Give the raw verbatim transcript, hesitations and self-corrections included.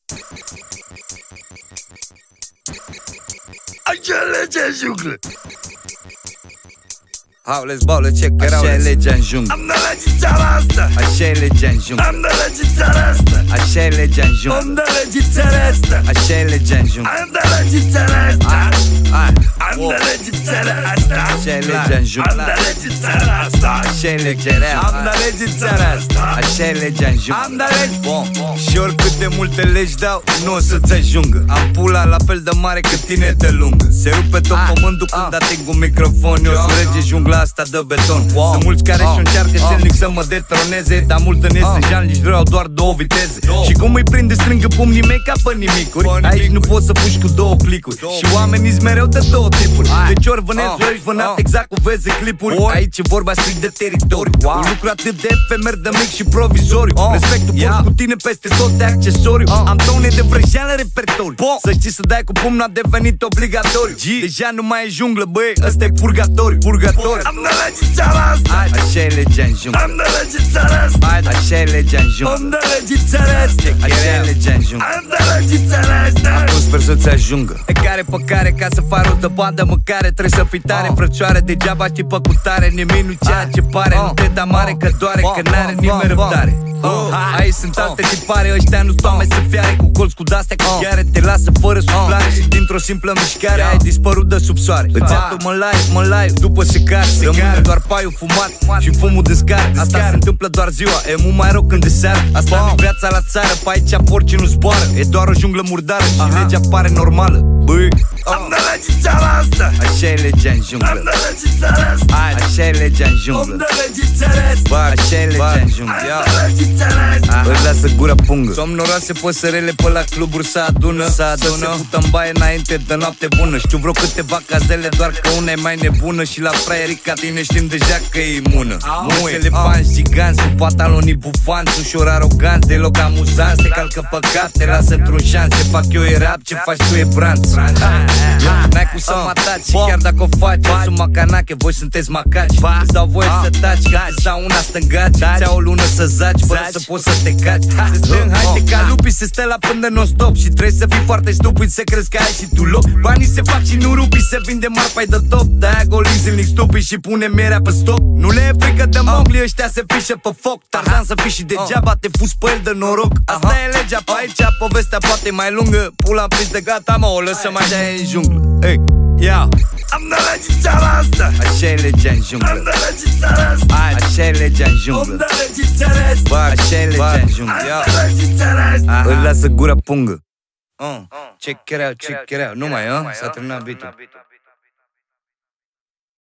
Așa e legea în junglă. How, let's ball, let's check it out. Așa e legea în junglă. Am de legi țara asta. Așa e legea în junglă. Am de legi țara asta. Așa e legea în junglă. Am de legi țara asta. Așa e legea în junglă. Am de legi țara asta. Am Wow. de legi țara asta. Așa e legea în junglă. Am de legi țara asta. Așa e legea în junglă. Am de legi țara asta. Așa e legea în junglă. Am de legi. Bom. Și oricât de multe legi dau, nu o să-ți ajungă. Am pula la fel de mare cât tine de lungă. Se rupe tot pământul când ating un microfon. Eu să rege jungla asta de beton. Sunt mulți care și încearcă zilnic să mă detroneze, dar mult în esențial nici vreau doar două viteze. Și cum îi prinde strângă pumnii mei ca pe nimicuri. Aici nu poți să puși cu două plicuri. Și oamenii-s mereu de două tipuri. Deci ori vânezi, ori ești vânat, exact cu vezi clipuri. Aici e vorba strict de teritoriu. Un lucru atât de efemer, de mic și provizoriu. Respectul porți cu tine peste tot de accesoriu. Am tone de vrăjeală repertoriu. Să știi să dai cu pumnul a devenit obligatoriu. Deja nu mai e junglă, băi, ăsta e purgatoriu. Purgatoriu. Am de legi țara asta. Așa e legea în junglă. Am de legi țara asta. Așa e legea în junglă. Am de legi țara asta. Așa e legea în junglă. Am de legi țara asta. Acum sper să-ți ajungă. E care pe care, ca să faci rotă bandă mâncare, trebuie să fii tare, frăcioare. Degeaba tipă cu tare, nimic nu ceea ce pare. Nu te da mare că doare, că n-are nimeni răbdare. Aici sunt alte tipare, ăștia nu stau mai să fiare. Cu colț cu de-astea cu gheare, te lasă fără suflare. Și dintr-o simplă mișcare ai dispărut de sub soare. Îți iau mă live, mă live, după secare. Rămâne doar paiul fumat și fumul de scară. Asta se întâmplă doar ziua, e mult mai rău când de seară. Asta nu viața la țară, pe aici porcii nu zboară. E doar o junglă murdară și legea pare normală. Băi, Am de legi țara asta. așa e legea în junglă. Am de legi țara asta. Așa e legea în Am junglă. de legi țara asta. Așa e legea în junglă. Am de legi țara asta. Îți lasă gura pungă. Somnoroase păsărele pe la cluburi să adună, să adună. Să se pută în baie înainte de noapte bună. Știu vreo câteva cazele, doar că una e mai nebună. Și la fraierii ca tine știm deja că e imună. Mulți elefanți giganți, cu pantalonii bufanți, ușor aroganți, deloc amuzanți. Se calcă păcat, te lasă într-un șans. Ce fac eu e rap, ce faci tu e branț. N-ai cum să mă ataci, și chiar dacă o faci, eu sunt macanache, voi sunteți macaci. Îți dau voie să taci, că îți dau una stângaci. Ți-au o lună să zaci, fără să poți să te caci. Se stă în haite ca lupii, se stă la până non-stop. Și trebuie să fii foarte stupid să crezi că ai și tu loc. Banii se fac și nu rupi, se vinde marpai de top. De-aia golii zilnic stupid și pune mierea pe stop. Nu le e frică de Mowgli, ăștia se fișă pe foc. Tarzan să fii și degeaba te fus pe el de noroc. Asta e legea, pe aici povestea poate mai lungă. Pula în pis de gata, mă, o lăsăm așa în junglă. Ei, ia. Am de legi țara asta. Așa e legea în Am junglă. de legi țara asta. Așa e legea în Am junglă. de legi țara asta. Așa e legea în junglă. Am de legi țara asta. Îl lasă gura pungă. Check it out, check it out. Nu mai, a? S-a terminat beat-ul.